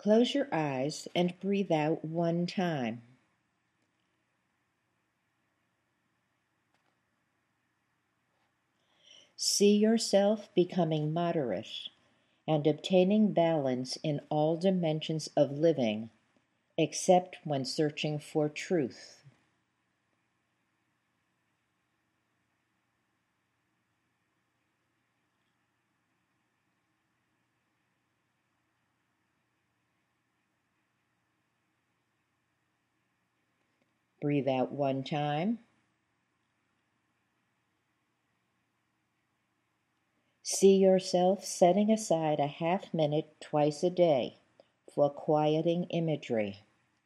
Close your eyes and breathe out one time. See yourself becoming moderate and obtaining balance in all dimensions of living, except when searching for truth. Breathe out one time. See yourself setting aside a half-minute twice a day for quieting imagery.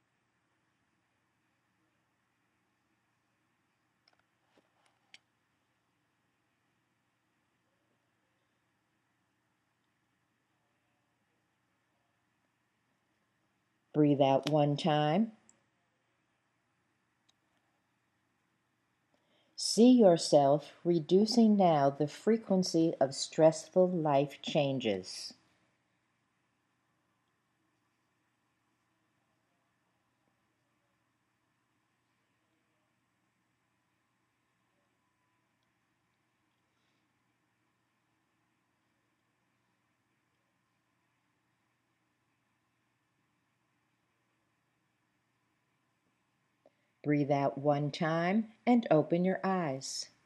Breathe out one time. See yourself reducing now the frequency of stressful life changes. Breathe out one time and open your eyes.